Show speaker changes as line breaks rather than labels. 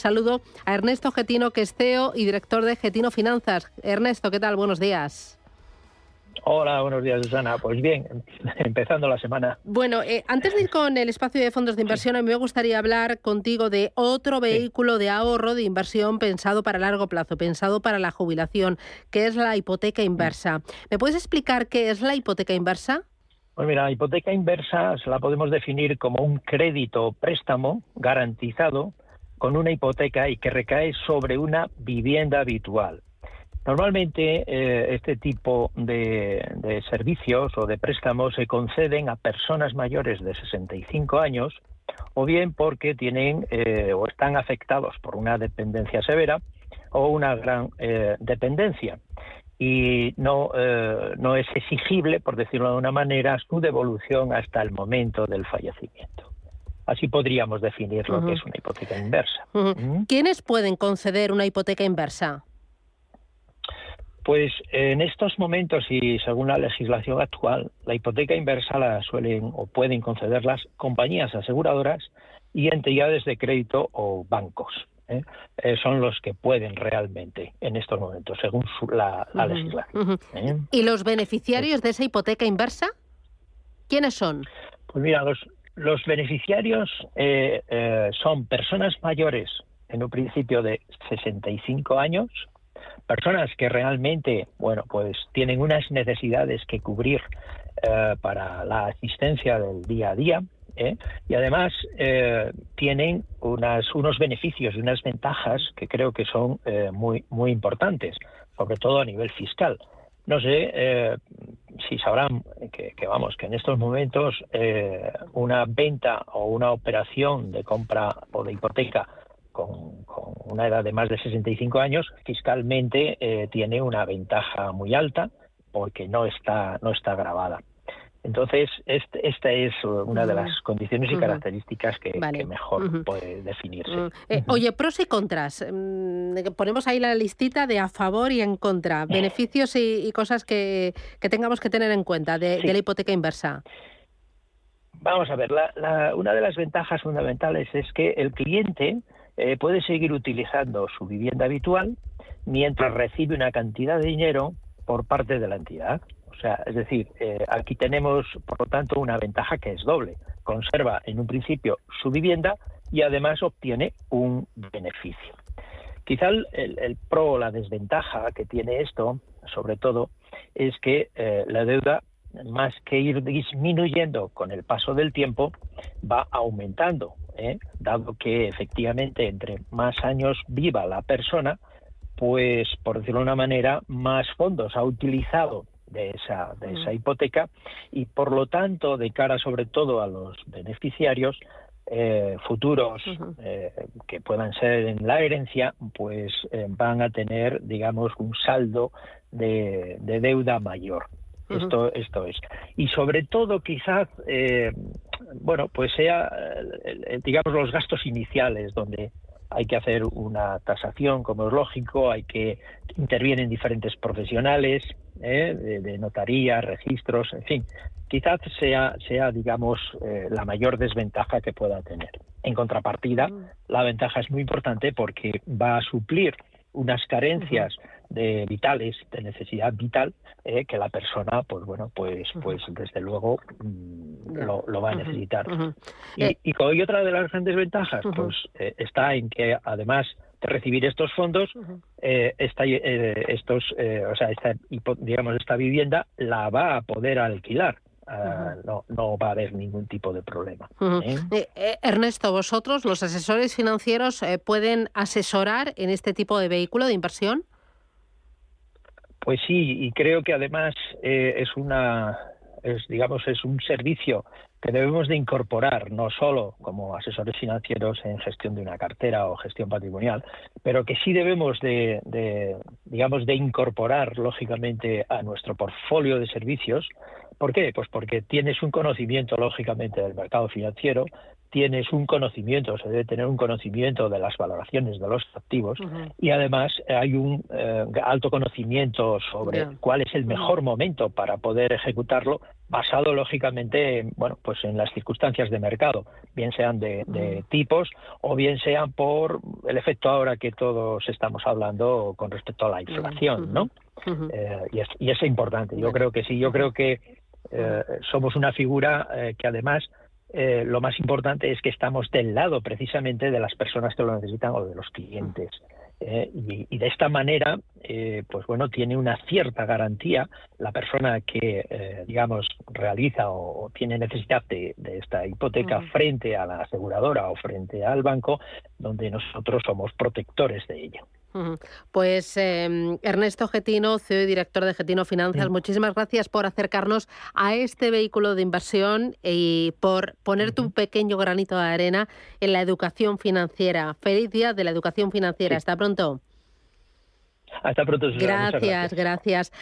Saludo a Ernesto Getino, que es CEO y director de Getino Finanzas. Ernesto, ¿qué tal? Buenos días.
Hola, buenos días, Susana. Pues bien, empezando la semana.
Bueno, antes de ir con el espacio de fondos de inversión, a mí me gustaría hablar contigo de otro vehículo de ahorro, de inversión pensado para largo plazo, pensado para la jubilación, que es la hipoteca inversa. ¿Me puedes explicar qué es la hipoteca inversa?
Pues mira, la hipoteca inversa la podemos definir como un crédito o préstamo garantizado con una hipoteca y que recae sobre una vivienda habitual. Normalmente este tipo de servicios o de préstamos se conceden a personas mayores de 65 años o bien porque tienen o están afectados por una dependencia severa o una gran dependencia y no es exigible, por decirlo de una manera, su devolución hasta el momento del fallecimiento. Así podríamos definir lo que es una hipoteca inversa.
¿Quiénes pueden conceder una hipoteca inversa?
Pues en estos momentos y según la legislación actual, la hipoteca inversa la suelen o pueden conceder las compañías aseguradoras y entidades de crédito o bancos. Son los que pueden realmente en estos momentos, según la legislación.
¿Y los beneficiarios de esa hipoteca inversa? ¿Quiénes son?
Pues mira, los beneficiarios son personas mayores, en un principio de 65 años, personas que realmente, pues tienen unas necesidades que cubrir para la asistencia del día a día, y además tienen unos beneficios y unas ventajas que creo que son muy importantes, sobre todo a nivel fiscal. No sé si sabrán que en estos momentos una venta o una operación de compra o de hipoteca con una edad de más de 65 años, fiscalmente tiene una ventaja muy alta porque no está gravada. Entonces, esta es una de las condiciones y características que mejor puede definirse.
Oye, pros y contras. Ponemos ahí la listita de a favor y en contra, beneficios y cosas que tengamos que tener en cuenta de la hipoteca inversa.
Vamos a ver, una de las ventajas fundamentales es que el cliente puede seguir utilizando su vivienda habitual mientras recibe una cantidad de dinero por parte de la entidad. O sea, es decir, aquí tenemos, por lo tanto, una ventaja que es doble. Conserva en un principio su vivienda y además obtiene un beneficio. Quizá el pro o la desventaja que tiene esto, sobre todo, es que la deuda, más que ir disminuyendo con el paso del tiempo, va aumentando, dado que efectivamente entre más años viva la persona, pues por decirlo de una manera, más fondos ha utilizado de esa hipoteca y por lo tanto, de cara sobre todo a los beneficiarios futuros que puedan ser en la herencia, pues van a tener, digamos, un saldo de deuda mayor. Esto es. Y sobre todo quizás, pues sea, digamos, los gastos iniciales donde hay que hacer una tasación, como es lógico, intervienen diferentes profesionales de notaría, registros, en fin. Quizás sea digamos, la mayor desventaja que pueda tener. En contrapartida, la ventaja es muy importante porque va a suplir unas carencias vitales, de necesidad vital, que la persona, pues desde luego lo va a necesitar. Y otra de las grandes ventajas, está en que además de recibir estos fondos, esta vivienda la va a poder alquilar. No va a haber ningún tipo de problema.
Ernesto, vosotros, los asesores financieros, ¿pueden asesorar en este tipo de vehículo de inversión?
Pues sí, y creo que además es un servicio que debemos de incorporar, no solo como asesores financieros en gestión de una cartera o gestión patrimonial, pero que sí debemos de incorporar lógicamente a nuestro portfolio de servicios. ¿Por qué? Pues porque tienes un conocimiento lógicamente del mercado financiero, tienes un conocimiento, se debe tener un conocimiento de las valoraciones de los activos, y además hay un alto conocimiento sobre cuál es el mejor momento para poder ejecutarlo, basado lógicamente pues en las circunstancias de mercado, bien sean de tipos o bien sean por el efecto ahora que todos estamos hablando con respecto a la inflación, ¿no? Y es importante. Yo creo que sí, yo creo que somos una figura que además lo más importante es que estamos del lado precisamente de las personas que lo necesitan o de los clientes. Y de esta manera, pues bueno, tiene una cierta garantía la persona que, digamos, realiza o tiene necesidad de esta hipoteca frente a la aseguradora o frente al banco, donde nosotros somos protectores de ello.
Pues Ernesto Getino, CEO y director de Getino Finanzas, muchísimas gracias por acercarnos a este vehículo de inversión y por poner tu pequeño granito de arena en la educación financiera. Feliz día de la educación financiera. Hasta pronto.
Hasta pronto, Susana.
Gracias.